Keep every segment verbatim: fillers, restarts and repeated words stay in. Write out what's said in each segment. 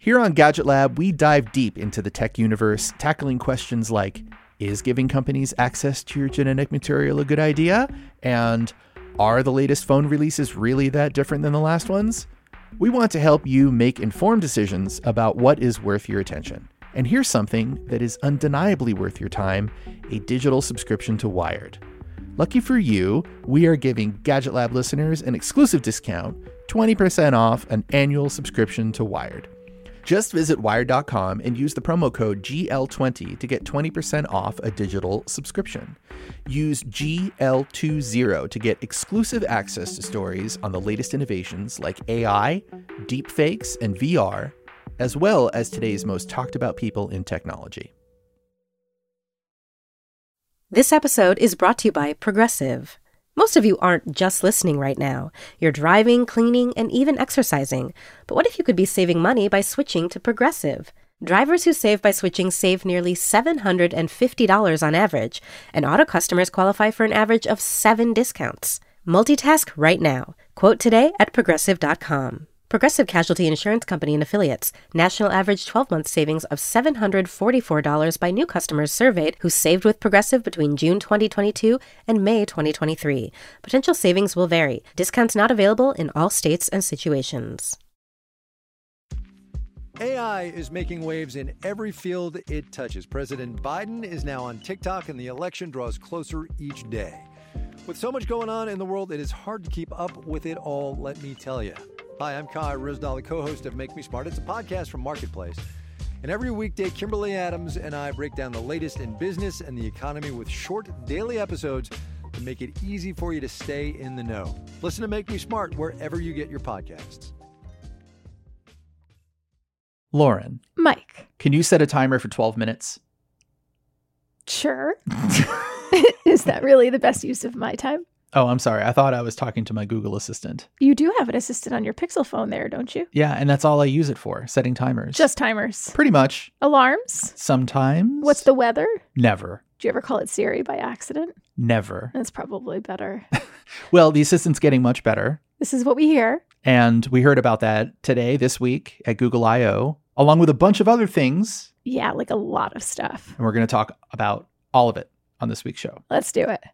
Here on Gadget Lab, we dive deep into the tech universe, tackling questions like, is giving companies access to your genetic material a good idea? And are the latest phone releases really that different than the last ones? We want to help you make informed decisions about what is worth your attention. And here's something that is undeniably worth your time, a digital subscription to Wired. Lucky for you, we are giving Gadget Lab listeners an exclusive discount, twenty percent off an annual subscription to Wired. Just visit wired dot com and use the promo code G L twenty to get twenty percent off a digital subscription. Use G L twenty to get exclusive access to stories on the latest innovations like A I, deepfakes, and V R, as well as today's most talked about people in technology. This episode is brought to you by Progressive. Most of you aren't just listening right now. You're driving, cleaning, and even exercising. But what if you could be saving money by switching to Progressive? Drivers who save by switching save nearly seven hundred fifty dollars on average, and auto customers qualify for an average of seven discounts. Multitask right now. Quote today at progressive dot com. Progressive Casualty Insurance Company and Affiliates. National average twelve-month savings of seven hundred forty-four dollars by new customers surveyed who saved with Progressive between June twenty twenty-two and May twenty twenty-three. Potential savings will vary. Discounts not available in all states and situations. A I is making waves in every field it touches. President Biden is now on TikTok, and the election draws closer each day. With so much going on in the world, it is hard to keep up with it all, let me tell you. Hi, I'm Kai Ryssdal, the co-host of Make Me Smart. It's a podcast from Marketplace. And every weekday, Kimberly Adams and I break down the latest in business and the economy with short daily episodes to make it easy for you to stay in the know. Listen to Make Me Smart wherever you get your podcasts. Lauren. Mike. Can you set a timer for twelve minutes? Sure. Is that really the best use of my time? Oh, I'm sorry. I thought I was talking to my Google Assistant. You do have an assistant on your Pixel phone there, don't you? Yeah, and that's all I use it for, setting timers. Just timers? Pretty much. Alarms? Sometimes. What's the weather? Never. Do you ever call it Siri by accident? Never. That's probably better. Well, the assistant's getting much better. This is what we hear. And we heard about that today, this week, at Google I O, along with a bunch of other things. Yeah, like a lot of stuff. And we're going to talk about all of it on this week's show. Let's do it.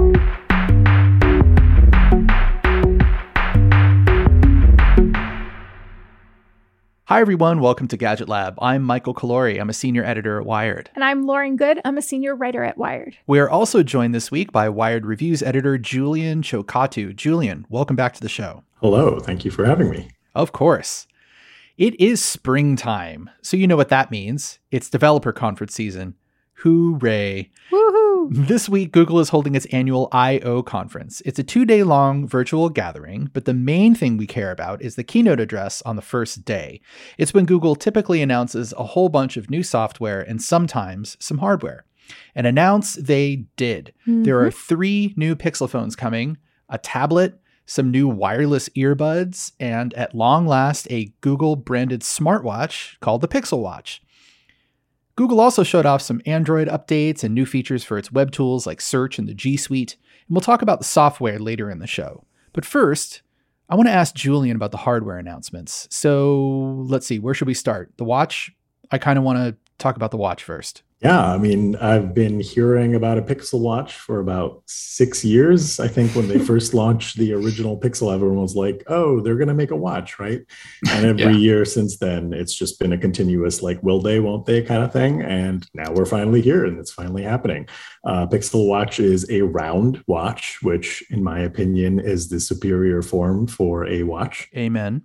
Hi, everyone. Welcome to Gadget Lab. I'm Michael Calore. I'm a senior editor at Wired. And I'm Lauren Good. I'm a senior writer at Wired. We are also joined this week by Wired Reviews editor Julian Chokatu. Julian, welcome back to the show. Hello. Thank you for having me. Of course. It is springtime, so you know what that means. It's developer conference season. Hooray. Woohoo. This week, Google is holding its annual I O conference. It's a two-day long virtual gathering, but the main thing we care about is the keynote address on the first day. It's when Google typically announces a whole bunch of new software and sometimes some hardware. And announce they did. Mm-hmm. There are three new Pixel phones coming, a tablet, some new wireless earbuds, and at long last, a Google-branded smartwatch called the Pixel Watch. Google also showed off some Android updates and new features for its web tools like Search and the G Suite, and we'll talk about the software later in the show. But first, I want to ask Julian about the hardware announcements. So let's see, where should we start? The watch? I kind of want to talk about the watch first. Yeah, I mean, I've been hearing about a Pixel Watch for about six years. I think when they first launched the original Pixel, everyone was like, oh, they're going to make a watch, right? And every yeah. year since then, it's just been a continuous, like, will they, won't they kind of thing. And now we're finally here and it's finally happening. Uh, Pixel Watch is a round watch, which in my opinion is the superior form for a watch. Amen.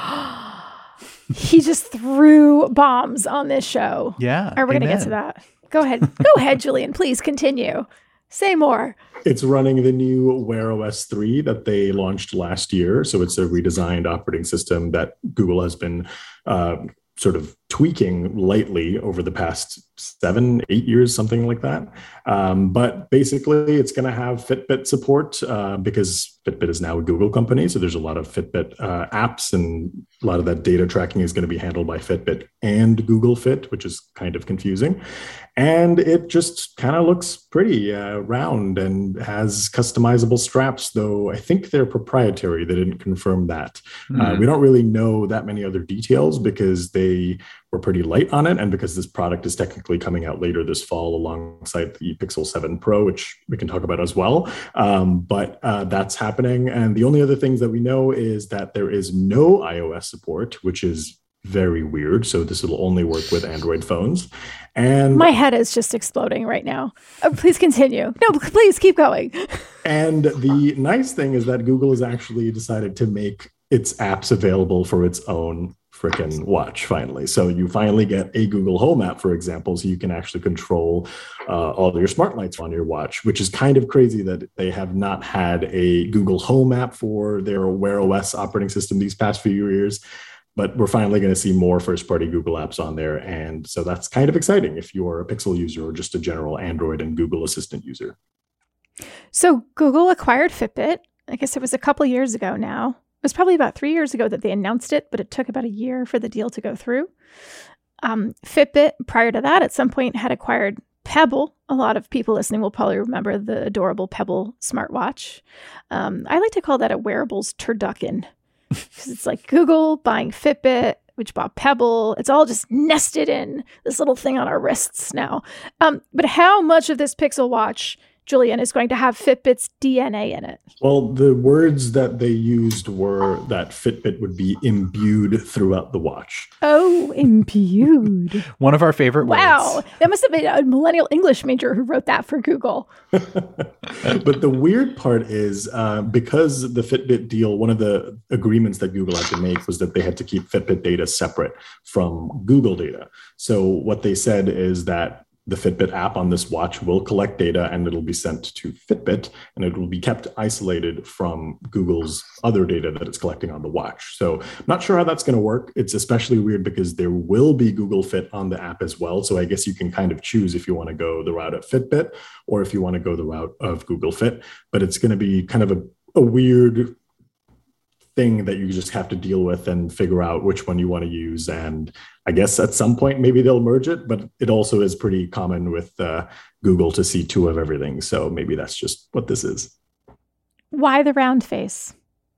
He just threw bombs on this show. Yeah. All right, we're going to get to that. Go ahead. Go ahead, Julian. Please continue. Say more. It's running the new Wear O S three that they launched last year. So it's a redesigned operating system that Google has been uh, sort of tweaking lightly over the past seven, eight years, something like that. Um, but basically, it's going to have Fitbit support uh, because Fitbit is now a Google company. So there's a lot of Fitbit uh, apps, and a lot of that data tracking is going to be handled by Fitbit and Google Fit, which is kind of confusing. And it just kind of looks pretty uh, round and has customizable straps, though I think they're proprietary. They didn't confirm that. Mm-hmm. Uh, we don't really know that many other details because they were pretty light on it, and because this product is technically coming out later this fall alongside the Pixel seven Pro, which we can talk about as well. Um, but uh, that's happening. And the only other things that we know is that there is no iOS support, which is very weird. So this will only work with Android phones. And my head is just exploding right now. Oh, please continue. No, please keep going. And the nice thing is that Google has actually decided to make its apps available for its own freaking watch finally. So you finally get a Google Home app, for example, so you can actually control uh, all your smart lights on your watch, which is kind of crazy that they have not had a Google Home app for their Wear O S operating system these past few years. But we're finally going to see more first-party Google apps on there. And so that's kind of exciting if you're a Pixel user or just a general Android and Google Assistant user. So Google acquired Fitbit. I guess it was a couple years ago now. It was probably about three years ago that they announced it, but it took about a year for the deal to go through. Um, Fitbit, prior to that, at some point had acquired Pebble. A lot of people listening will probably remember the adorable Pebble smartwatch. Um, I like to call that a wearables turducken. Because it's like Google buying Fitbit, which bought Pebble. It's all just nested in this little thing on our wrists now. Um, but how much of this Pixel Watch, Julian, is going to have Fitbit's D N A in it? Well, the words that they used were that Fitbit would be imbued throughout the watch. Oh, imbued. One of our favorite wow. words. Wow. That must have been a millennial English major who wrote that for Google. But the weird part is uh, because the Fitbit deal, one of the agreements that Google had to make was that they had to keep Fitbit data separate from Google data. So what they said is that the Fitbit app on this watch will collect data and it'll be sent to Fitbit, and it will be kept isolated from Google's other data that it's collecting on the watch. So I'm not sure how that's going to work. It's especially weird because there will be Google Fit on the app as well. So I guess you can kind of choose if you want to go the route of Fitbit or if you want to go the route of Google Fit, but it's going to be kind of a, a weird thing that you just have to deal with and figure out which one you want to use. And I guess at some point, maybe they'll merge it, but it also is pretty common with uh, Google to see two of everything. So maybe that's just what this is. Why the round face?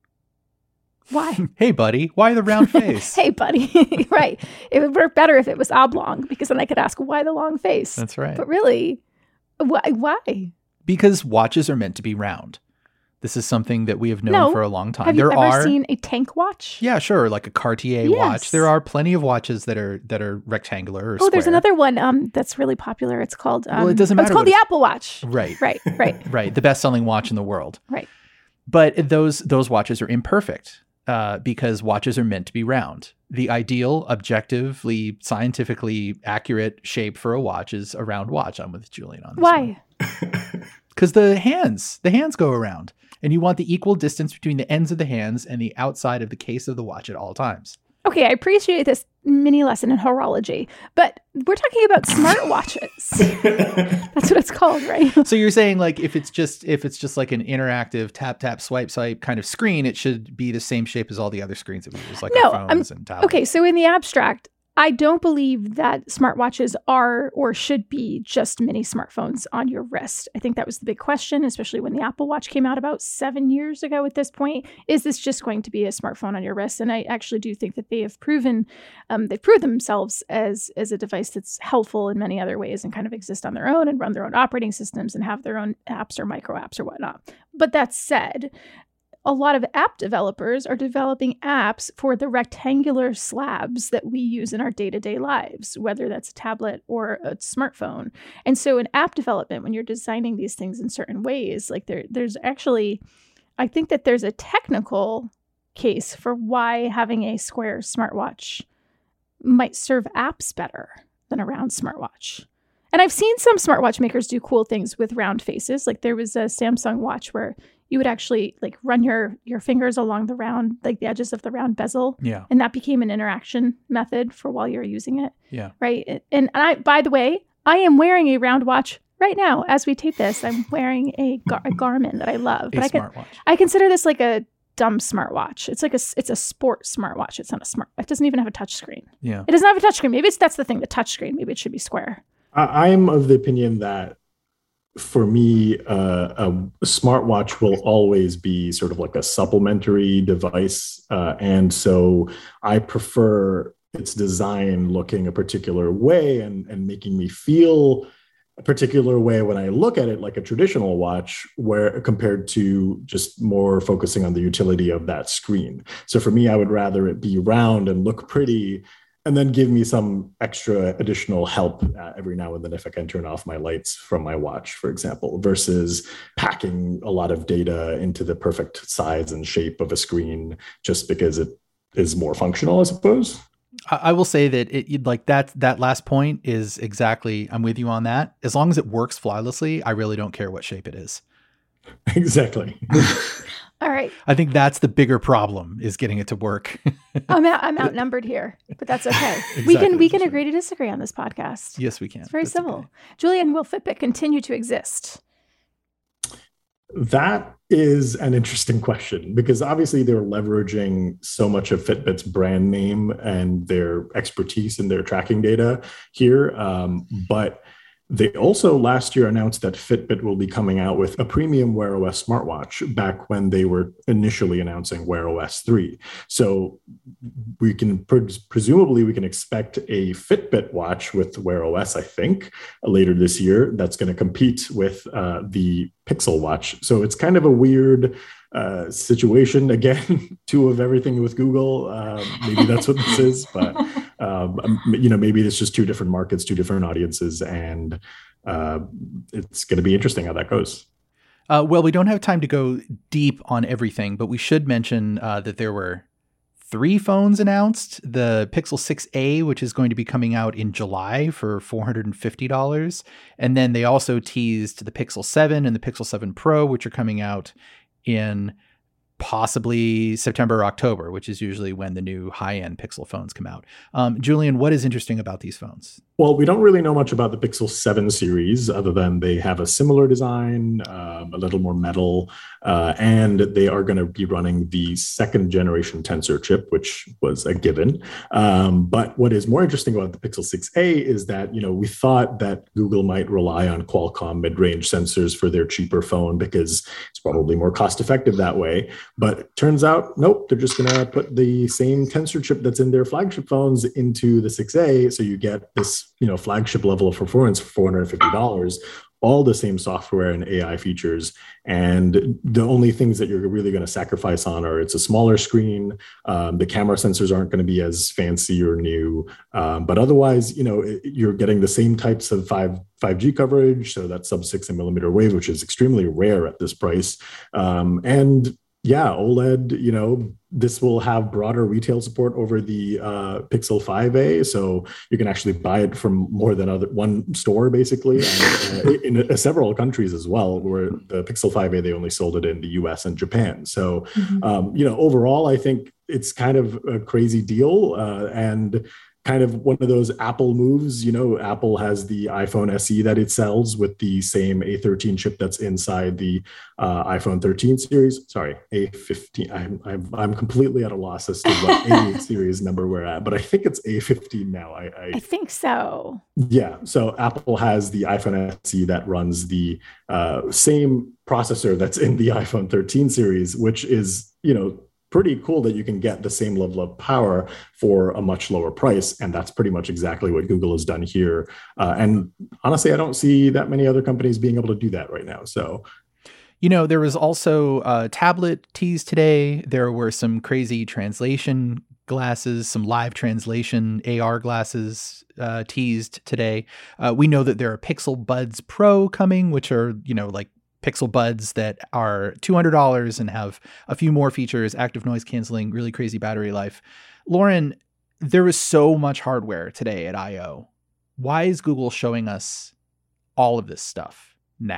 Why? Hey, buddy, why the round face? Hey, buddy. Right. It would work better if it was oblong, because then I could ask, why the long face? That's right. But really, why? why? Because watches are meant to be round. This is something that we have known no. for a long time. Have there you ever are, seen a tank watch? Yeah, sure, like a Cartier yes. watch. There are plenty of watches that are that are rectangular or oh, square. There's another one um, that's really popular. It's called. Um, well, it doesn't oh, matter. it's called the Apple Watch. Right. Right. Right. Right. The best-selling watch in the world. Right. But those those watches are imperfect uh, because watches are meant to be round. The ideal, objectively, scientifically accurate shape for a watch is a round watch. I'm with Julian on this. Why? Because the hands, the hands go around. And you want the equal distance between the ends of the hands and the outside of the case of the watch at all times. Okay, I appreciate this mini lesson in horology, but we're talking about smartwatches. That's what it's called, right? So you're saying like if it's just if it's just like an interactive tap tap swipe swipe kind of screen, it should be the same shape as all the other screens that we use, like no, our phones I'm, and tablets. Okay, so in the abstract, I don't believe that smartwatches are or should be just mini smartphones on your wrist. I think that was the big question, especially when the Apple Watch came out about seven years ago at this point. Is this just going to be a smartphone on your wrist? And I actually do think that they have proven, um, they've proved themselves as, as a device that's helpful in many other ways and kind of exist on their own and run their own operating systems and have their own apps or micro apps or whatnot. But that said, a lot of app developers are developing apps for the rectangular slabs that we use in our day-to-day lives, whether that's a tablet or a smartphone. And so in app development, when you're designing these things in certain ways, like there, there's actually, I think that there's a technical case for why having a square smartwatch might serve apps better than a round smartwatch. And I've seen some smartwatch makers do cool things with round faces. Like there was a Samsung watch where you would actually like run your your fingers along the round, like the edges of the round bezel. Yeah. And that became an interaction method for while you're using it. Yeah. Right. And, and I, by the way, I am wearing a round watch right now as we tape this. I'm wearing a, Gar- a Garmin that I love. A but I, can, smartwatch. I consider this like a dumb smartwatch. It's like a it's a sport smartwatch. It's not a smart. It doesn't even have a touch screen. Yeah. It doesn't have a touch screen. Maybe it's that's the thing. The touch screen. Maybe it should be square. I, I'm of the opinion that for me, uh, a smartwatch will always be sort of like a supplementary device, uh, and so I prefer its design looking a particular way and and making me feel a particular way when I look at it like a traditional watch, where compared to just more focusing on the utility of that screen. So for me, I would rather it be round and look pretty, and then give me some extra additional help uh, every now and then if I can turn off my lights from my watch, for example, versus packing a lot of data into the perfect size and shape of a screen just because it is more functional, I suppose. I will say that it like that that last point is exactly, I'm with you on that. As long as it works flawlessly, I really don't care what shape it is. Exactly. All right. I think that's the bigger problem, is getting it to work. I'm out, I'm outnumbered here, but that's okay. Exactly. We can we can agree to disagree on this podcast. Yes, we can. It's very That's civil. okay. Julian, will Fitbit continue to exist? That is an interesting question, because obviously they're leveraging so much of Fitbit's brand name and their expertise in their tracking data here. Um, but they also last year announced that Fitbit will be coming out with a premium Wear O S smartwatch back when they were initially announcing Wear O S three. So we can pres- presumably we can expect a Fitbit watch with Wear O S, I think, later this year that's going to compete with uh, the Pixel watch. So it's kind of a weird uh, situation. Again, two of everything with Google. Uh, maybe that's what this is, but um, you know, maybe it's just two different markets, two different audiences, and uh, it's going to be interesting how that goes. Uh, well, we don't have time to go deep on everything, but we should mention uh, that there were three phones announced. The Pixel six a, which is going to be coming out in July for four hundred fifty dollars. And then they also teased the Pixel seven and the Pixel seven Pro, which are coming out in possibly September or October, which is usually when the new high-end Pixel phones come out. Um, Julian, what is interesting about these phones? Well, we don't really know much about the Pixel seven series other than they have a similar design, um, a little more metal, uh, and they are going to be running the second generation Tensor chip, which was a given. Um, but what is more interesting about the Pixel six a is that, you know, we thought that Google might rely on Qualcomm mid-range sensors for their cheaper phone because it's probably more cost-effective that way. But it turns out, nope, they're just going to put the same Tensor chip that's in their flagship phones into the six a, so you get this, you know, flagship level of performance for four hundred fifty dollars, all the same software and A I features. And the only things that you're really going to sacrifice on are it's a smaller screen. Um, the camera sensors aren't going to be as fancy or new. Um, but otherwise, you know, it, you're getting the same types of five, 5G coverage. So that's sub six and millimeter wave, which is extremely rare at this price. Um, and yeah, OLED, you know, this will have broader retail support over the uh, Pixel five a. So you can actually buy it from more than other one store, basically, and, uh, in uh, several countries as well, where the Pixel five a, they only sold it in the U S and Japan. So, mm-hmm. um, you know, overall, I think it's kind of a crazy deal. Uh, and kind of one of those Apple moves. You know, Apple has the iPhone S E that it sells with the same A thirteen chip that's inside the uh, iPhone thirteen series. Sorry, A fifteen. I'm, I'm I'm completely at a loss as to what A series number we're at, but I think it's A fifteen now. I, I I think so. Yeah. So Apple has the iPhone S E that runs the uh, same processor that's in the iPhone thirteen series, which is, you know, pretty cool that you can get the same level of power for a much lower price. And that's pretty much exactly what Google has done here. Uh, and honestly, I don't see that many other companies being able to do that right now. So, you know, there was also a tablet teased today. There were some crazy translation glasses, some live translation A R glasses uh, teased today. Uh, we know that there are Pixel Buds Pro coming, which are, you know, like Pixel Buds that are two hundred dollars and have a few more features, active noise canceling, really crazy battery life. Lauren, there was so much hardware today at I O. Why is Google showing us all of this stuff now?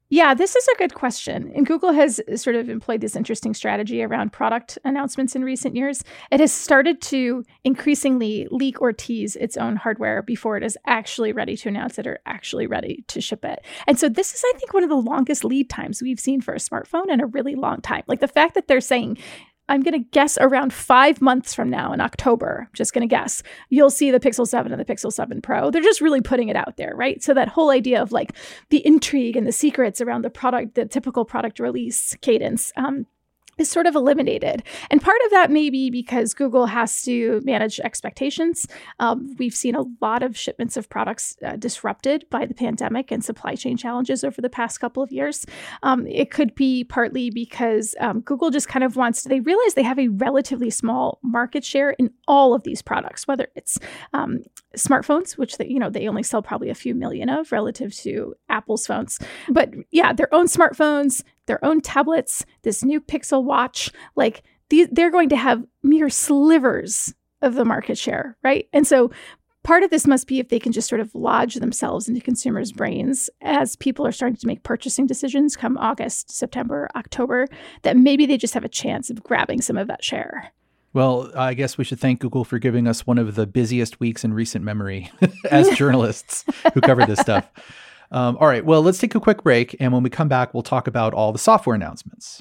Yeah, this is a good question. And Google has sort of employed this interesting strategy around product announcements in recent years. It has started to increasingly leak or tease its own hardware before it is actually ready to announce it or actually ready to ship it. And so this is, I think, one of the longest lead times we've seen for a smartphone in a really long time. Like the fact that they're saying, I'm going to guess around five months from now in October, just going to guess, you'll see the Pixel seven and the Pixel seven Pro. They're just really putting it out there, right? So that whole idea of like the intrigue and the secrets around the product, the typical product release cadence, um, is sort of eliminated. And part of that may be because Google has to manage expectations. Um, we've seen a lot of shipments of products uh, disrupted by the pandemic and supply chain challenges over the past couple of years. Um, it could be partly because um, Google just kind of wants to, they realize they have a relatively small market share in all of these products, whether it's um, smartphones, which they, you know, they only sell probably a few million of relative to Apple's phones. But yeah, their own smartphones, their own tablets, this new Pixel Watch, like these, they're going to have mere slivers of the market share, right? And so part of this must be if they can just sort of lodge themselves into consumers' brains as people are starting to make purchasing decisions come August, September, October, that maybe they just have a chance of grabbing some of that share. Well, I guess we should thank Google for giving us one of the busiest weeks in recent memory as journalists who cover this stuff. Um, all right, well, let's take a quick break. And when we come back, we'll talk about all the software announcements.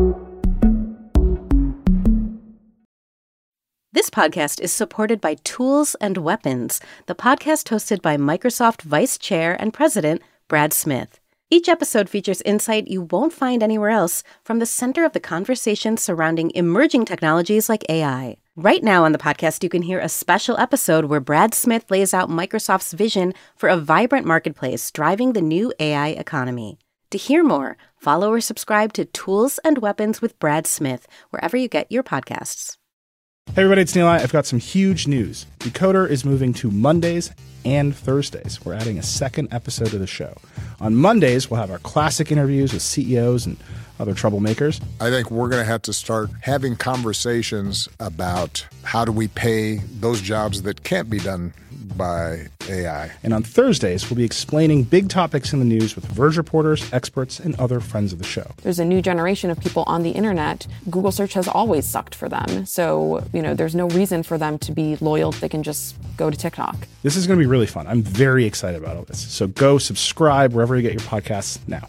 This podcast is supported by Tools and Weapons, the podcast hosted by Microsoft Vice Chair and President Brad Smith. Each episode features insight you won't find anywhere else from the center of the conversation surrounding emerging technologies like A I. Right now on the podcast, you can hear a special episode where Brad Smith lays out Microsoft's vision for a vibrant marketplace driving the new A I economy. To hear more, follow or subscribe to Tools and Weapons with Brad Smith, wherever you get your podcasts. Hey everybody, it's Neil. I've got some huge news. Decoder is moving to Mondays and Thursdays. We're adding a second episode to the show. On Mondays, we'll have our classic interviews with C E Os and other troublemakers. I think we're going to have to start having conversations about how do we pay those jobs that can't be done by A I. And on Thursdays, we'll be explaining big topics in the news with Verge reporters, experts, and other friends of the show. There's a new generation of people on the internet. Google search has always sucked for them. So, you know, there's no reason for them to be loyal. They can just go to TikTok. This is going to be really fun. I'm very excited about all this. So go subscribe wherever you get your podcasts now.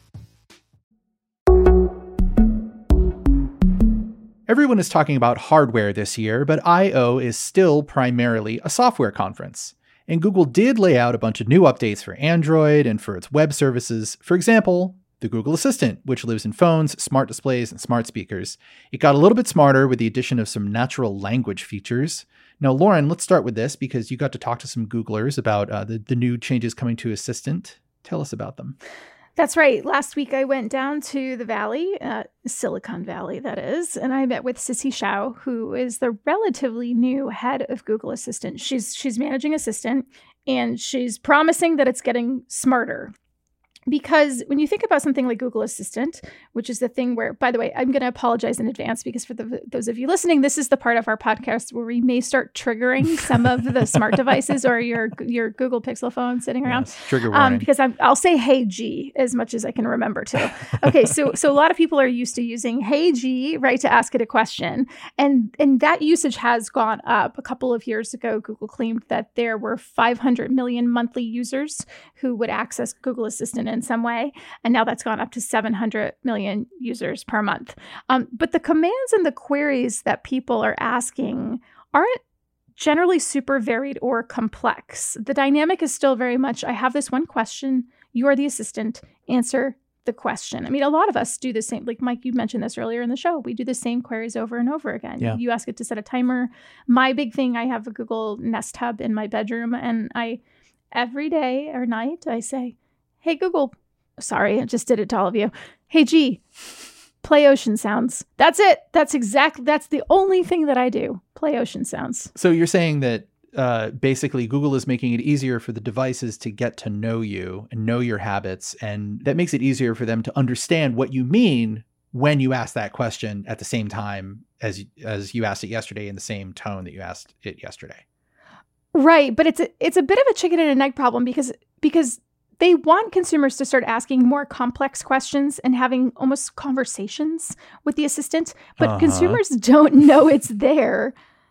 Everyone is talking about hardware this year, but I O is still primarily a software conference. And Google did lay out a bunch of new updates for Android and for its web services. For example, the Google Assistant, which lives in phones, smart displays, and smart speakers. It got a little bit smarter with the addition of some natural language features. Now, Lauren, let's start with this because you got to talk to some Googlers about uh, the, the new changes coming to Assistant. Tell us about them. That's right. Last week, I went down to the Valley, uh, Silicon Valley, that is, and I met with Sissy Shao, who is the relatively new head of Google Assistant. She's she's managing Assistant, and she's promising that it's getting smarter. Because when you think about something like Google Assistant, which is the thing where, by the way, I'm going to apologize in advance because for the, those of you listening, this is the part of our podcast where we may start triggering some of the smart devices or your your Google Pixel phone sitting around. Yes, trigger warning. Um, because I'm, I'll say Hey G as much as I can remember to. Okay, so so a lot of people are used to using Hey G, right, to ask it a question. And, and that usage has gone up. A couple of years ago, Google claimed that there were five hundred million monthly users who would access Google Assistant in some way. And now that's gone up to seven hundred million users per month. Um, but the commands and the queries that people are asking aren't generally super varied or complex. The dynamic is still very much, I have this one question, you are the assistant, answer the question. I mean, a lot of us do the same. Like Mike, you mentioned this earlier in the show. We do the same queries over and over again. Yeah. You ask it to set a timer. My big thing, I have a Google Nest Hub in my bedroom, and I every day or night, I say, hey, Google, sorry, I just did it to all of you. Hey, G, play ocean sounds. That's it. That's exactly, that's the only thing that I do. Play ocean sounds. So you're saying that uh, basically Google is making it easier for the devices to get to know you and know your habits. And that makes it easier for them to understand what you mean when you ask that question at the same time as, as you asked it yesterday in the same tone that you asked it yesterday. Right. But it's a, it's a bit of a chicken and an egg problem because, because they want consumers to start asking more complex questions and having almost conversations with the assistant, but uh-huh. consumers don't know it's there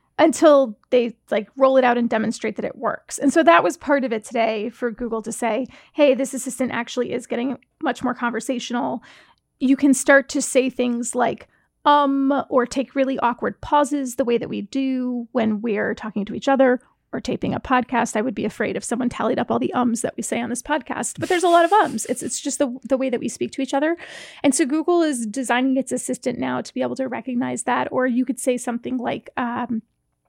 until they like roll it out and demonstrate that it works. And so that was part of it today for Google to say, hey, this assistant actually is getting much more conversational. You can start to say things like, um, or take really awkward pauses the way that we do when we're talking to each other or taping a podcast. I would be afraid if someone tallied up all the ums that we say on this podcast, but there's a lot of ums. It's it's just the, the way that we speak to each other. And so Google is designing its assistant now to be able to recognize that. Or you could say something like, um,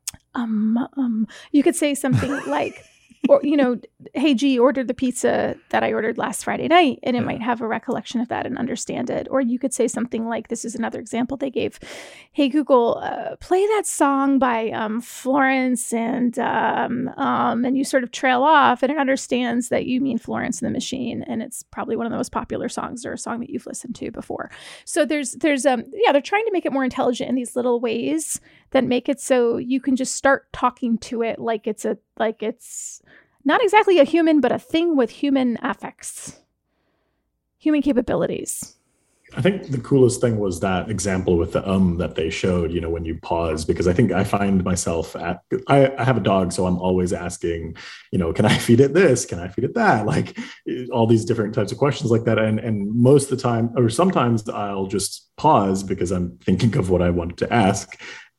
um, um, you could say something like, or, you know, hey, G, order the pizza that I ordered last Friday night. And it yeah. might have a recollection of that and understand it. Or you could say something like, this is another example they gave. Hey, Google, uh, play that song by um, Florence. And um, um, and you sort of trail off and it understands that you mean Florence and the Machine. And it's probably one of the most popular songs or a song that you've listened to before. So there's, there's um yeah, they're trying to make it more intelligent in these little ways that make it so you can just start talking to it like it's a, like it's, not exactly a human, but a thing with human affects, human capabilities. I think the coolest thing was that example with the um that they showed, you know, when you pause, because I think I find myself at, I, I have a dog, so I'm always asking, you know, can I feed it this? Can I feed it that? Like all these different types of questions like that. And, and most of the time, or sometimes I'll just pause because I'm thinking of what I wanted to ask.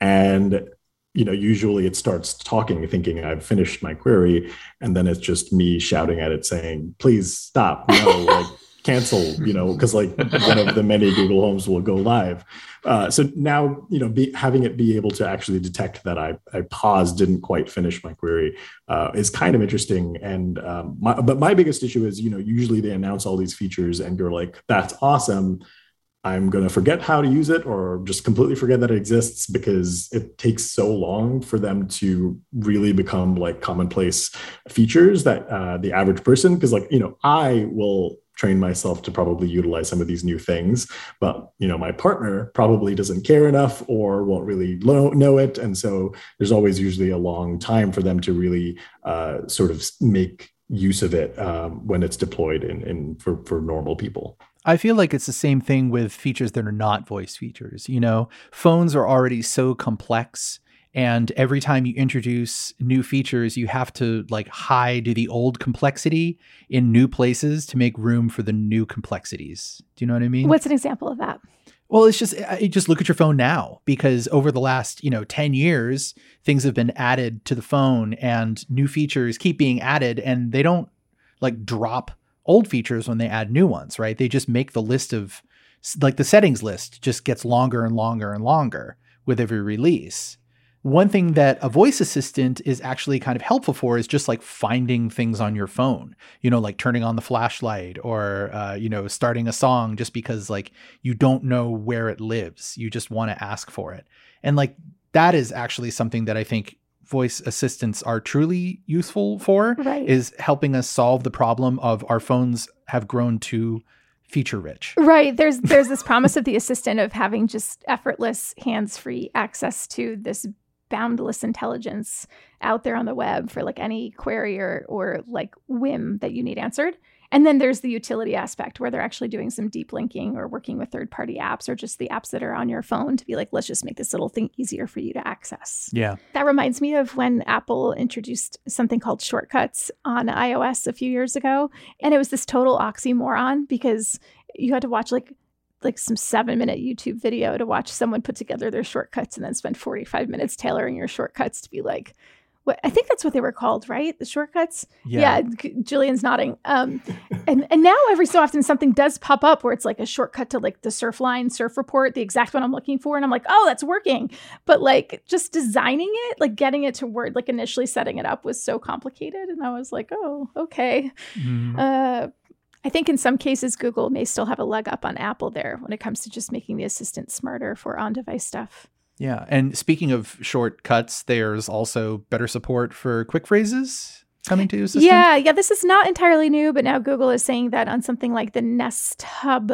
And you know, usually it starts talking, thinking I've finished my query, and then it's just me shouting at it saying, please stop, no, like cancel, you know, because like one of the many Google Homes will go live. Uh, so now, you know, be, having it be able to actually detect that I, I paused, didn't quite finish my query uh, is kind of interesting. And, um, my, but my biggest issue is, you know, usually they announce all these features and you're like, that's awesome. I'm going to forget how to use it or just completely forget that it exists because it takes so long for them to really become like commonplace features that uh, the average person, because like, you know, I will train myself to probably utilize some of these new things, but, you know, my partner probably doesn't care enough or won't really lo- know it. And so there's always usually a long time for them to really uh, sort of make use of it um, when it's deployed in, in for, for normal people. I feel like it's the same thing with features that are not voice features. You know, phones are already so complex, and every time you introduce new features, you have to like hide the old complexity in new places to make room for the new complexities. Do you know what I mean? What's an example of that? Well, it's just, I just look at your phone now, because over the last, you know, ten years, things have been added to the phone and new features keep being added, and they don't like drop old features when they add new ones, right? They just make the list of, like the settings list just gets longer and longer and longer with every release. One thing that a voice assistant is actually kind of helpful for is just like finding things on your phone, you know, like turning on the flashlight or, uh, you know, starting a song just because like you don't know where it lives. You just want to ask for it. And like that is actually something that I think voice assistants are truly useful for, right, is helping us solve the problem of our phones have grown too feature rich. Right. There's there's this promise of the assistant of having just effortless, hands-free access to this boundless intelligence out there on the web for like any query or, or like whim that you need answered. And then there's the utility aspect where they're actually doing some deep linking or working with third-party apps or just the apps that are on your phone to be like, let's just make this little thing easier for you to access. Yeah. That reminds me of when Apple introduced something called Shortcuts on iOS a few years ago. And it was this total oxymoron because you had to watch like like some seven minute YouTube video to watch someone put together their shortcuts and then spend forty-five minutes tailoring your shortcuts to be like, what I think that's what they were called, right? The shortcuts. Yeah. yeah Julian's nodding. Um, and, and now every so often something does pop up where it's like a shortcut to like the Surfline surf report, the exact one I'm looking for. And I'm like, oh, that's working. But like just designing it, like getting it to Word, like initially setting it up was so complicated. And I was like, oh, okay. Mm. Uh, I think in some cases, Google may still have a leg up on Apple there when it comes to just making the assistant smarter for on-device stuff. Yeah. And speaking of shortcuts, there's also better support for quick phrases coming to Assistant. Yeah. Yeah. This is not entirely new, but now Google is saying that on something like the Nest Hub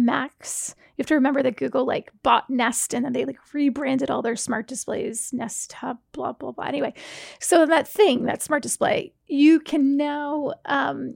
Max. You have to remember that Google like bought Nest and then they like rebranded all their smart displays, Nest Hub, blah, blah, blah. Anyway, so that thing, that smart display, you can now... Um,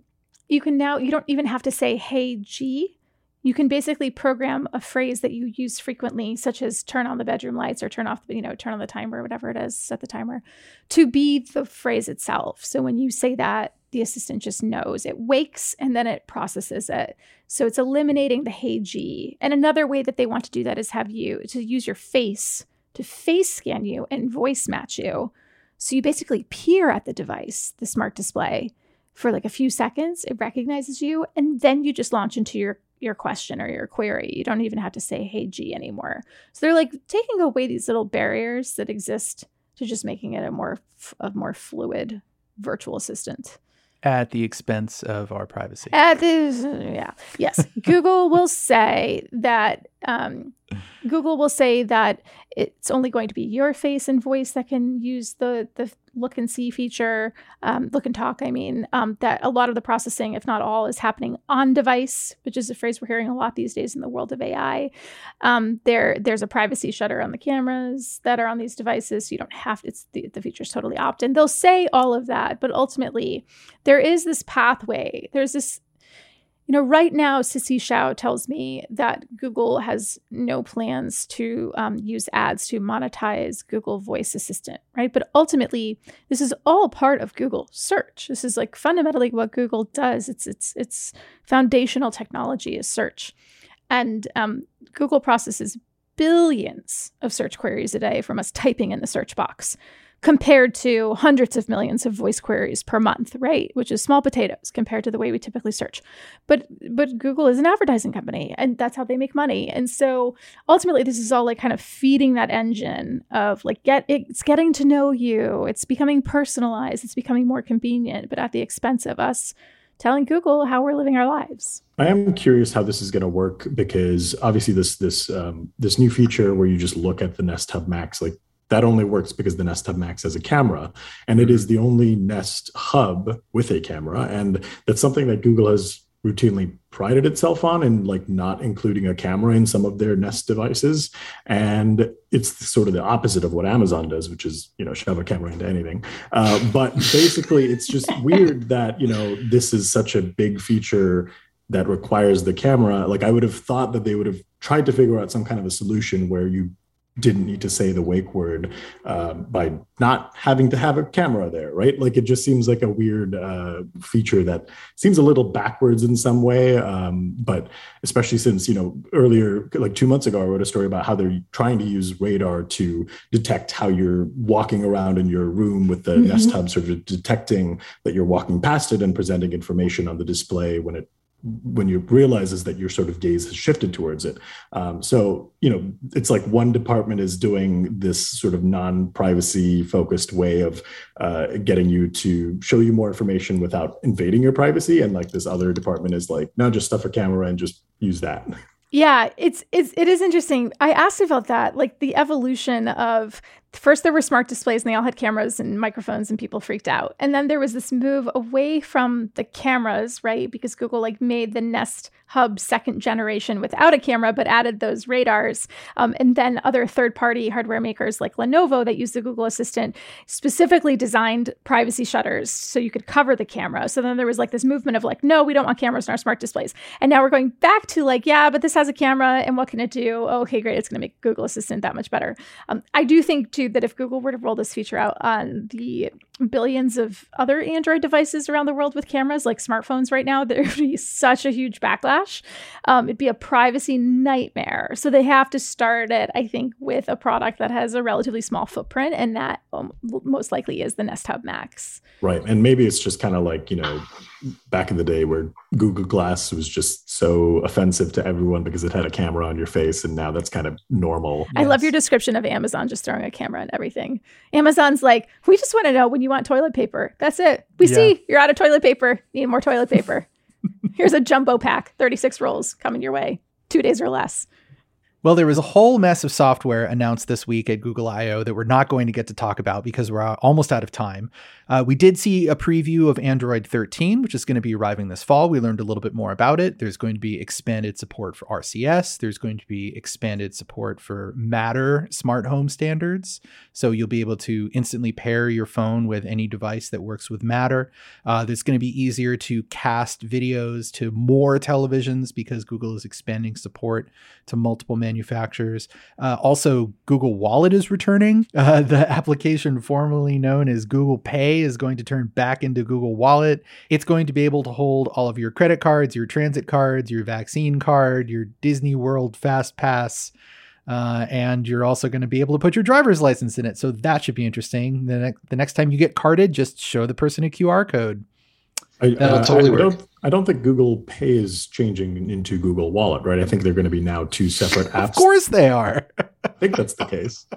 you can now, you don't even have to say, hey, G. You can basically program a phrase that you use frequently, such as turn on the bedroom lights or turn off, you know, turn on the timer, whatever it is, set the timer, to be the phrase itself. So when you say that, the assistant just knows. It wakes and then it processes it. So it's eliminating the hey G. And another way that they want to do that is have you to use your face to face scan you and voice match you. So you basically peer at the device, the smart display, for like a few seconds. It recognizes you, and then you just launch into your your question or your query. You don't even have to say hey G anymore. So they're like taking away these little barriers that exist to just making it a more a more fluid virtual assistant. At the expense of our privacy. At this, yeah, yes. Google will say that um, Google will say that it's only going to be your face and voice that can use the the look and see feature, um, look and talk. I mean, um, that a lot of the processing, if not all, is happening on device, which is a phrase we're hearing a lot these days in the world of A I. Um, there, there's a privacy shutter on the cameras that are on these devices, so you don't have to, it's the, the feature's totally opt-in. They'll say all of that, but ultimately, there is this pathway. There's this. You know, right now, Sissy Shao tells me that Google has no plans to um, use ads to monetize Google Voice Assistant, right? But ultimately, this is all part of Google search. This is like fundamentally what Google does. It's it's it's foundational technology is search. And um, Google processes billions of search queries a day from us typing in the search box, compared to hundreds of millions of voice queries per month, right? Which is small potatoes compared to the way we typically search. But but Google is an advertising company, and that's how they make money. And so ultimately, this is all like kind of feeding that engine of like, get it's getting to know you. It's becoming personalized. It's becoming more convenient, but at the expense of us telling Google how we're living our lives. I am curious how this is going to work, because obviously this this um, this new feature where you just look at the Nest Hub Max, like, that only works because the Nest Hub Max has a camera, and it is the only Nest Hub with a camera. And that's something that Google has routinely prided itself on, in like not including a camera in some of their Nest devices. And it's sort of the opposite of what Amazon does, which is, you know, shove a camera into anything. Uh, but basically, it's just weird that, you know, this is such a big feature that requires the camera. Like, I would have thought that they would have tried to figure out some kind of a solution where you didn't need to say the wake word uh, by not having to have a camera there, right? Like, it just seems like a weird uh, feature that seems a little backwards in some way. Um, but especially since, you know, earlier, like two months ago, I wrote a story about how they're trying to use radar to detect how you're walking around in your room, with the mm-hmm. Nest Hub sort of detecting that you're walking past it and presenting information on the display when it when you realizes that your sort of gaze has shifted towards it. Um, so, you know, it's like one department is doing this sort of non-privacy focused way of uh, getting you to show you more information without invading your privacy. And like this other department is like, no, just stuff a camera and just use that. Yeah, it's, it's, it is interesting. I asked about that, like the evolution of, first there were smart displays and they all had cameras and microphones and people freaked out. And then there was this move away from the cameras, right? Because Google like made the Nest Hub second generation without a camera, but added those radars. Um, and then other third-party hardware makers like Lenovo that use the Google Assistant specifically designed privacy shutters so you could cover the camera. So then there was like this movement of like, no, we don't want cameras in our smart displays. And now we're going back to like, yeah, but this has a camera and what can it do? Oh, okay, great. It's going to make Google Assistant that much better. Um, I do think too that if Google were to roll this feature out on the billions of other Android devices around the world with cameras, like smartphones right now, there would be such a huge backlash. Um, it'd be a privacy nightmare. So they have to start it, I think, with a product that has a relatively small footprint, and that um, most likely is the Nest Hub Max. Right. And maybe it's just kind of like, you know, back in the day where Google Glass was just so offensive to everyone because it had a camera on your face, and now that's kind of normal. I yes. love your description of Amazon just throwing a camera on everything. Amazon's like, we just want to know when you want toilet paper. That's it. We yeah. see you're out of toilet paper. Need more toilet paper. Here's a jumbo pack, thirty-six rolls coming your way, two days or less. Well, there was a whole mess of software announced this week at Google I O that we're not going to get to talk about because we're almost out of time. Uh, we did see a preview of Android thirteen, which is going to be arriving this fall. We learned a little bit more about it. There's going to be expanded support for R C S. There's going to be expanded support for Matter smart home standards. So you'll be able to instantly pair your phone with any device that works with Matter. Uh, there's going to be easier to cast videos to more televisions because Google is expanding support to multiple manufacturers. Uh, also, Google Wallet is returning. Uh, the application formerly known as Google Pay is going to turn back into Google Wallet. It's going to be able to hold all of your credit cards, your transit cards, your vaccine card, your Disney World Fast Pass, uh, and you're also going to be able to put your driver's license in it. So that should be interesting. The, ne- the next time you get carded, just show the person a Q R code. I, That'll uh, totally I work. Don't, I don't think Google Pay is changing into Google Wallet, right? I think they're going to be now two separate apps. Of course they are. I think that's the case.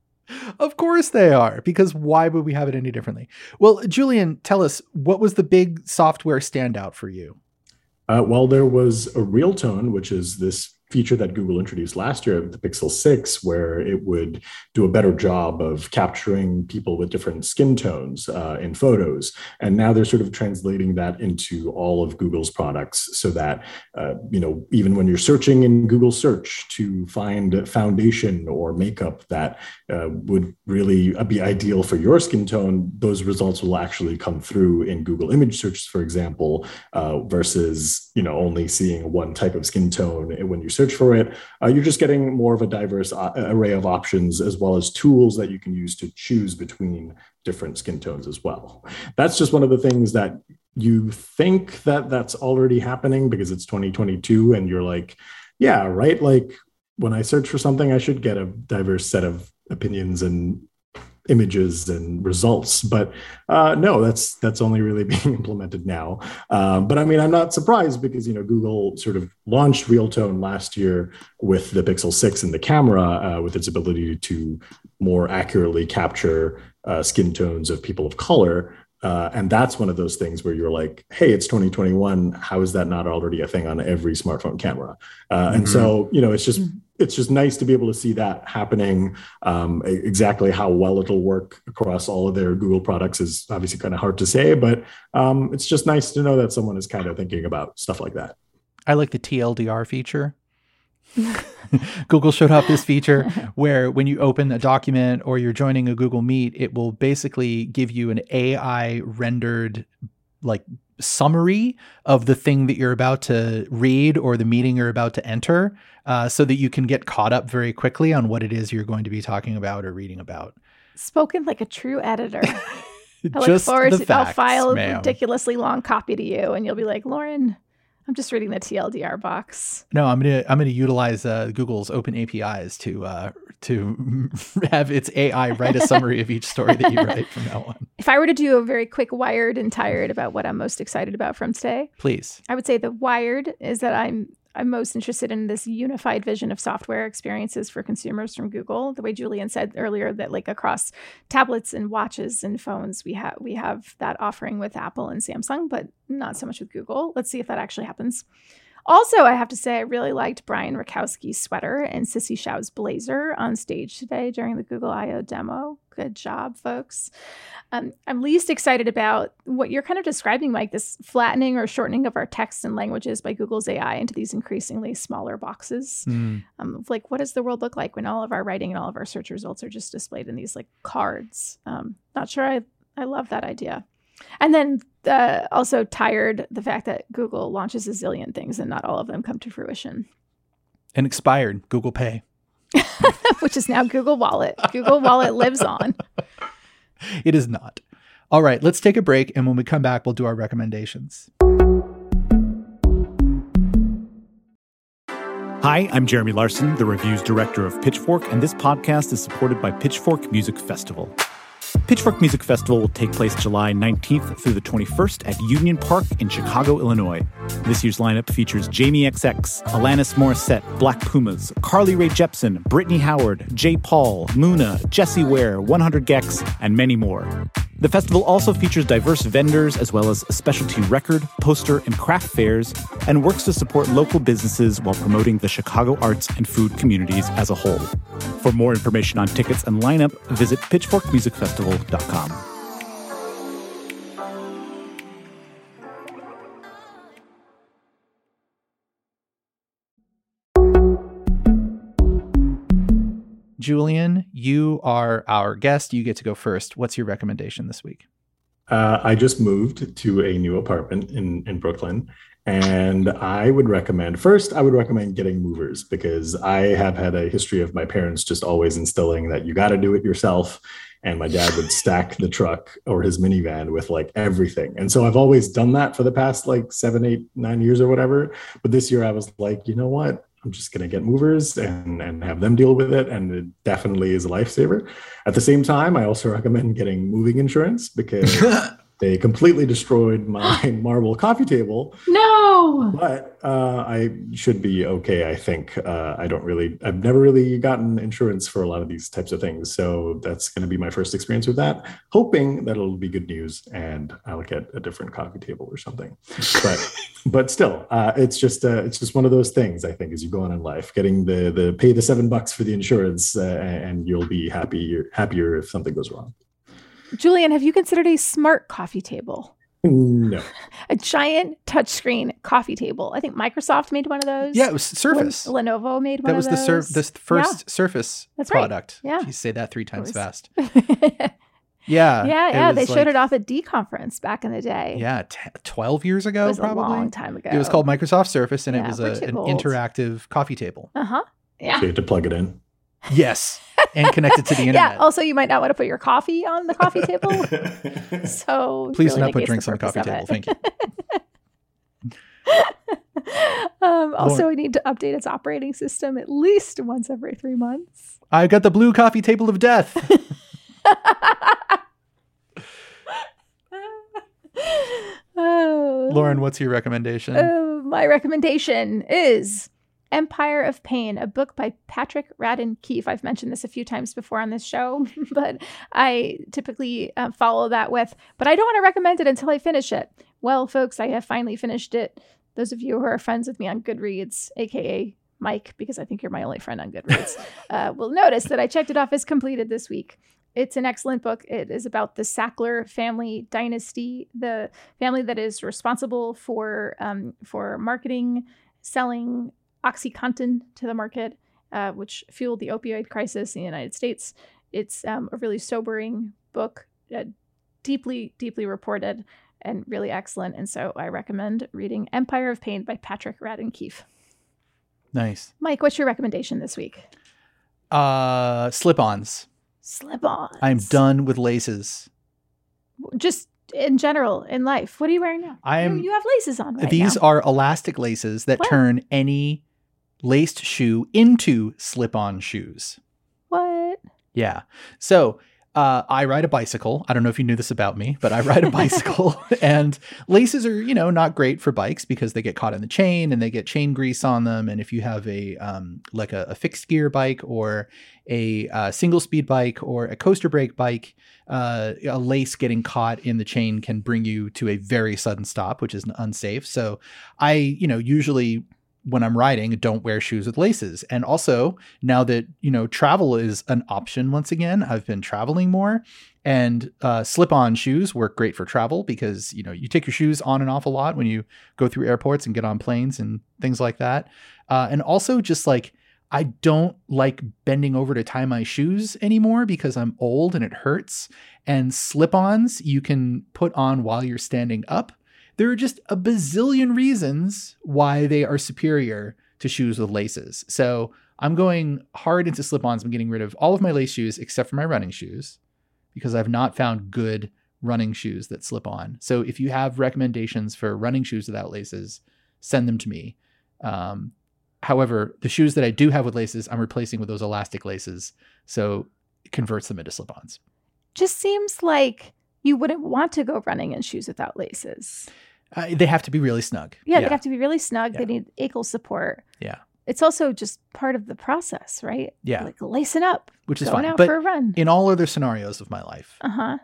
Of course they are, because why would we have it any differently? Well, Julian, tell us, what was the big software standout for you? Uh, well, there was a Realtone, which is this feature that Google introduced last year with the Pixel six, where it would do a better job of capturing people with different skin tones uh, in photos. And now they're sort of translating that into all of Google's products so that, uh, you know, even when you're searching in Google search to find foundation or makeup that uh, would really be ideal for your skin tone, those results will actually come through in Google image search, for example, uh, versus, you know, only seeing one type of skin tone when you search for it. Uh, you're just getting more of a diverse uh, array of options, as well as tools that you can use to choose between different skin tones as well. That's just one of the things that you think that that's already happening because it's twenty twenty-two and you're like, yeah, right? Like when I search for something, I should get a diverse set of opinions and images and results, but uh, no, that's that's only really being implemented now. Uh, but I mean, I'm not surprised because, you know, Google sort of launched Realtone last year with the Pixel six and the camera uh, with its ability to more accurately capture uh, skin tones of people of color. Uh, and that's one of those things where you're like, hey, it's twenty twenty-one. How is that not already a thing on every smartphone camera? Uh, mm-hmm. And so, you know, it's just it's just nice to be able to see that happening. Um, exactly how well it'll work across all of their Google products is obviously kind of hard to say, but um, it's just nice to know that someone is kind of thinking about stuff like that. I like the T L D R feature. Google showed off this feature where when you open a document or you're joining a Google Meet, it will basically give you an A I rendered like summary of the thing that you're about to read or the meeting you're about to enter, uh, so that you can get caught up very quickly on what it is you're going to be talking about or reading about. Spoken like a true editor. I look Just forward the to facts, I'll file a ma'am. ridiculously long copy to you and you'll be like, Lauren, I'm just reading the T L D R box. No, I'm gonna I'm gonna utilize uh, Google's open A P Is to uh, to have its A I write a summary of each story that you write from now on. If I were to do a very quick Wired and Tired about what I'm most excited about from today, Please. I would say the Wired is that I'm I'm most interested in this unified vision of software experiences for consumers from Google. The way Julian said earlier that like across tablets and watches and phones, we have we have that offering with Apple and Samsung, but not so much with Google. Let's see if that actually happens. Also, I have to say I really liked Brian Rakowski's sweater and Sissy Shao's blazer on stage today during the Google I O demo. Good job, folks. Um, I'm least excited about what you're kind of describing, Mike, this flattening or shortening of our texts and languages by Google's A I into these increasingly smaller boxes. Mm. Um, like, what does the world look like when all of our writing and all of our search results are just displayed in these like cards? Um, not sure I, I love that idea. And then uh, also tired the fact that Google launches a zillion things and not all of them come to fruition. And expired Google Pay. Which is now Google Wallet. Google Wallet lives on. It is not. All right, let's take a break. And when we come back, we'll do our recommendations. Hi, I'm Jeremy Larson, the reviews director of Pitchfork, and this podcast is supported by Pitchfork Music Festival. Pitchfork Music Festival will take place July nineteenth through the twenty-first at Union Park in Chicago, Illinois. This year's lineup features Jamie X X, Alanis Morissette, Black Pumas, Carly Rae Jepsen, Brittany Howard, J. Paul, Muna, Jessie Ware, one hundred gecs, and many more. The festival also features diverse vendors as well as specialty record, poster, and craft fairs, and works to support local businesses while promoting the Chicago arts and food communities as a whole. For more information on tickets and lineup, visit pitchfork music festival dot com. Julian, you are our guest. You get to go first. What's your recommendation this week? Uh, I just moved to a new apartment in, in Brooklyn, and I would recommend, first, I would recommend getting movers, because I have had a history of my parents just always instilling that you got to do it yourself. And my dad would stack the truck or his minivan with like everything. And so I've always done that for the past like seven, eight, nine years or whatever. But this year I was like, you know what? I'm just going to get movers and, and have them deal with it. And it definitely is a lifesaver. At the same time, I also recommend getting moving insurance, because they completely destroyed my marble coffee table. No! But uh, I should be okay, I think. Uh, I don't really, I've never really gotten insurance for a lot of these types of things. So that's going to be my first experience with that, hoping that it'll be good news and I'll get a different coffee table or something. But but still, uh, it's just uh, it's just one of those things, I think, as you go on in life, getting the the pay the seven bucks for the insurance uh, and you'll be happy, happier if something goes wrong. Julian, have you considered a smart coffee table? No. A giant touchscreen coffee table. I think Microsoft made one of those. Yeah, it was Surface. Len- Lenovo made one that was of the those. sur- the first Yeah. Surface That's right. product. Yeah. You say that three times was- fast. Yeah. yeah, yeah. They was showed like- it off at D Conference back in the day. Yeah, t- twelve years ago, It was probably. a long time ago. It was called Microsoft Surface, and Yeah, it was we're a, too an old. interactive coffee table. Uh-huh. Yeah. So you have to plug it in. Yes, and connected to the internet. Yeah. Also, you might not want to put your coffee on the coffee table. So Please really do not put negates drinks on the purpose coffee of table. it. Thank you. um, also, Lauren- we need to update its operating system at least once every three months. I got the blue coffee table of death. Oh. Lauren, what's your recommendation? Uh, my recommendation is Empire of Pain, a book by Patrick Radden Keefe. I've mentioned this a few times before on this show, but I typically uh, follow that with, but I don't want to recommend it until I finish it. Well, folks, I have finally finished it. Those of you who are friends with me on Goodreads, aka Mike, because I think you're my only friend on Goodreads, uh, will notice that I checked it off as completed this week. It's an excellent book. It is about the Sackler family dynasty, the family that is responsible for um, for marketing, selling OxyContin to the market, uh, which fueled the opioid crisis in the United States. It's um, a really sobering book, uh, deeply, deeply reported, and really excellent. And so I recommend reading Empire of Pain by Patrick Radden Keefe. Nice. Mike, what's your recommendation this week? Uh, slip-ons. Slip-ons. I'm done with laces. Just in general, in life. What are you wearing now? I am- You, you have laces on right These now. are elastic laces that What? turn any laced shoe into slip-on shoes. What? Yeah. So uh, I ride a bicycle. I don't know if you knew this about me, but I ride a bicycle and laces are, you know, not great for bikes because they get caught in the chain and they get chain grease on them. And if you have a um, like a, a fixed gear bike or a uh, single speed bike or a coaster brake bike, uh, a lace getting caught in the chain can bring you to a very sudden stop, which is unsafe. So I, you know, usually when I'm riding, don't wear shoes with laces. And also now that, you know, travel is an option once again, I've been traveling more and uh, slip-on shoes work great for travel because, you know, you take your shoes on and off a lot when you go through airports and get on planes and things like that. Uh, and also just like, I don't like bending over to tie my shoes anymore because I'm old and it hurts. And slip-ons you can put on while you're standing up. There are just a bazillion reasons why they are superior to shoes with laces. So I'm going hard into slip-ons. I'm getting rid of all of my lace shoes except for my running shoes because I've not found good running shoes that slip on. So if you have recommendations for running shoes without laces, send them to me. Um, however, the shoes that I do have with laces, I'm replacing with those elastic laces. So it converts them into slip-ons. Just seems like you wouldn't want to go running in shoes without laces. Uh, they have to be really snug. Yeah, they'd have to be really snug. Yeah. They need ankle support. Yeah. It's also just part of the process, right? Yeah. Like lacing up. Which is going fine. out But for a run. in all other scenarios of my life, Uh-huh.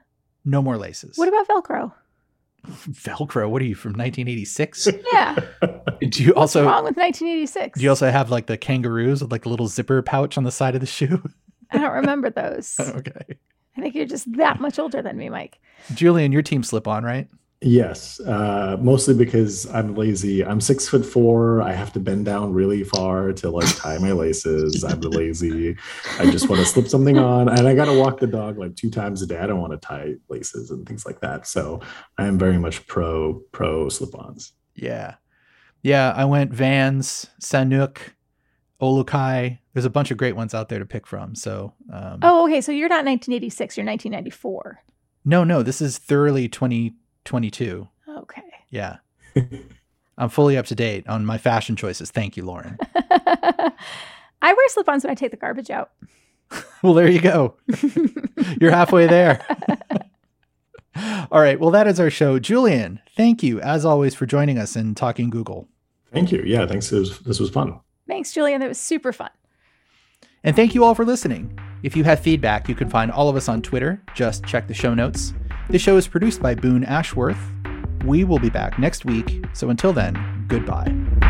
No more laces. What about Velcro? Velcro? What are you, from nineteen eighty-six? Yeah. Do you also What's wrong with nineteen eighty-six? Do you also have like the kangaroos with like a little zipper pouch on the side of the shoe? I don't remember those. Okay. I think you're just that much older than me, Mike. Julian, your team slip-on, right? Yes, uh, mostly because I'm lazy. I'm six foot four. I have to bend down really far to like tie my laces. I'm lazy. I just want to slip something on, and I got to walk the dog like two times a day. I don't want to tie laces and things like that. So I am very much pro pro slip-ons. Yeah, yeah. I went Vans, Sanuk, Olukai. There's a bunch of great ones out there to pick from. So. Um, oh, okay. So you're not nineteen eighty-six. You're nineteen ninety-four. No, no. This is thoroughly twenty twenty-two. Okay. Yeah. I'm fully up to date on my fashion choices. Thank you, Lauren. I wear slip-ons when I take the garbage out. Well, there you go. You're halfway there. All right. Well, that is our show. Julian, thank you, as always, for joining us and talking Google. Thank you. Yeah, thanks. This was, this was fun. Thanks, Julian. That was super fun. And thank you all for listening. If you have feedback, you can find all of us on Twitter. Just check the show notes. The show is produced by Boone Ashworth. We will be back next week. So until then, goodbye.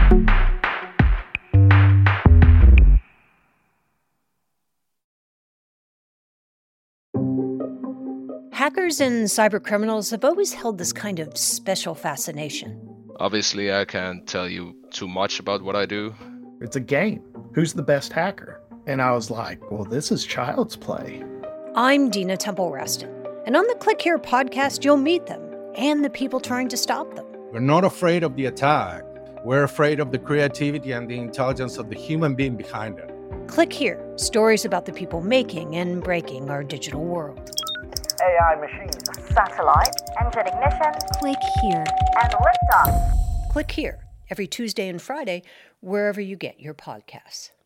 Hackers and cybercriminals have always held this kind of special fascination. Obviously, I can't tell you too much about what I do. It's a game. Who's the best hacker? And I was like, well, this is child's play. I'm Dina Temple-Raston. And on the Click Here podcast, you'll meet them and the people trying to stop them. We're not afraid of the attack. We're afraid of the creativity and the intelligence of the human being behind it. Click Here, stories about the people making and breaking our digital world. A I machines. Satellite. Engine ignition. Click Here. And liftoff. Click Here, every Tuesday and Friday, wherever you get your podcasts.